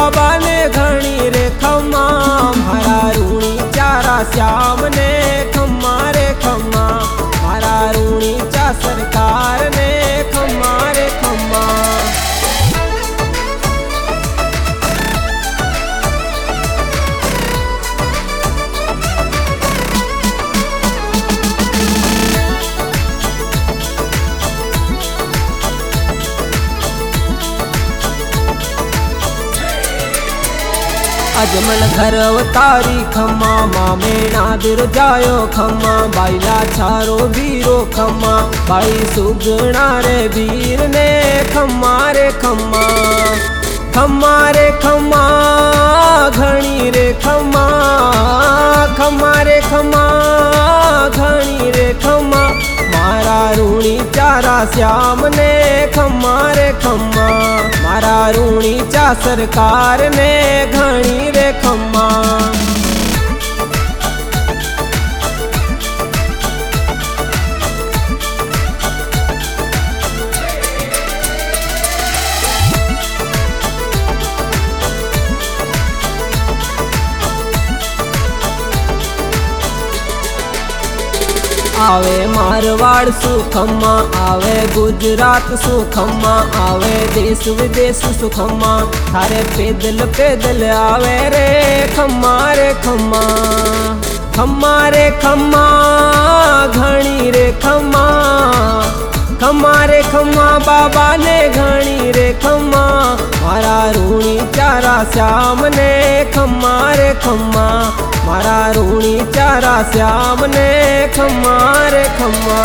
बाबा ने घणी रे खम्मा, मारा ऋणी चारा श्याम ने खम्मा रे खम्मा, मारा ऋणी चा सरकार ने खम्मा रे खम्मा। अजमल घर अवतारी खम्मा, मामेणा दिर जायो खम्मा, बाईला छारो वीरो खम्मा, बाई सुगणा रे वीर ने खम्मा रे खम्मा, खम्मा रे खम्मा घणी रे खम्मा, खम्मा रे खम्मा घणी रे खम्मा, मारा ऋणी चारा श्याम ने खम्मा रे खम्मा, मारा ऋणी चा सरकार ने घणी रे खम्मा। आवे मारवाड़ सुखम्मा, आवे गुजरात सुखम्मा, आवे देश विदेश सुखम्मा, थारे पैदल पैदल आवे रे खम्मा रे खम्मा, खम्मा रे खम्मा घणी रे खम्मा, खम्मा रे खम्मा बाबा ने घणी रे खम्मा, मारा ऋणी चारा श्याम ने खम्मा रे खम्मा, मारा ऋणी चारा श्याम ने खम्मा रे खम्मा।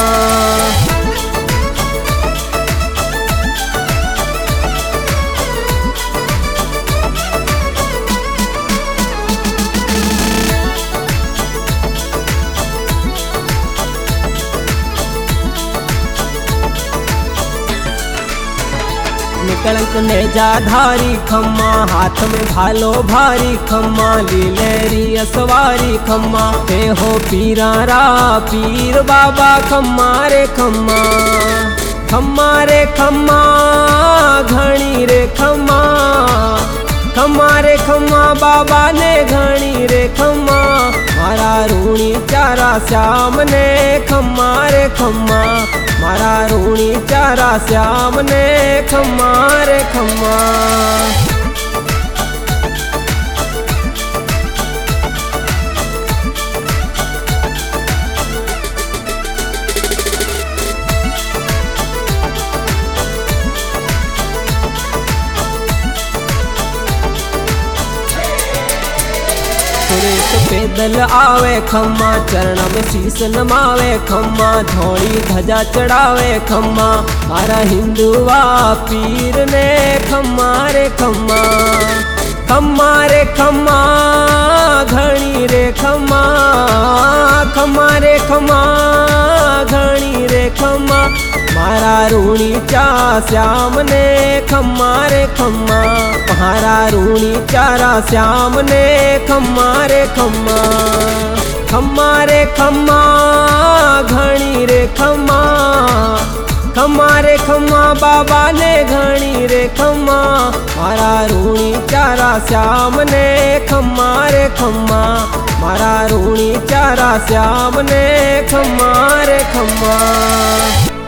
कलंक ने जा धारी खम्मा, हाथ में भालो भारी खम्मा, लीलेरी असवारी खम्मा, हे हो पीरा रा पीर बाबा खम्मा रे खम्मा, खम्मा रे खम्मा घणी रे खम्मा, खम्मा रे खम्मा बाबा ने घणी रे खम्मा, मारा ऋणी चारा श्याम ने खम्मा रे खम्मा, मारा ऋणी चारा श्याम ने खम्मा रे खम्मा। सुरेश पैदल आवे खम्मा, चरण में शीस नमावे खम्मा, धोड़ी ध्वजा चढ़ावे खम्मा, मारा हिंदुआ पीर ने खम्मा रे खम्मा, खम्मा रे खम्मा घणी रे खम्मा, खम्मा रे खम्मा घणी रे खम्मा, मारा ऋणी चा श्याम ने खम्मा रे खम्मा, मारा ऋणी चारा श्याम ने खम्मा रे खम्मा, खम्मा रे खम्मा घणी रे खम्मा, खम्मा रे खम्मा बाबा ने घणी रे खम्मा, मारा ऋणी चारा श्याम ने खम्मा रे खम्मा, मारा ऋणी चारा श्याम ने खम्मा रे खम्मा।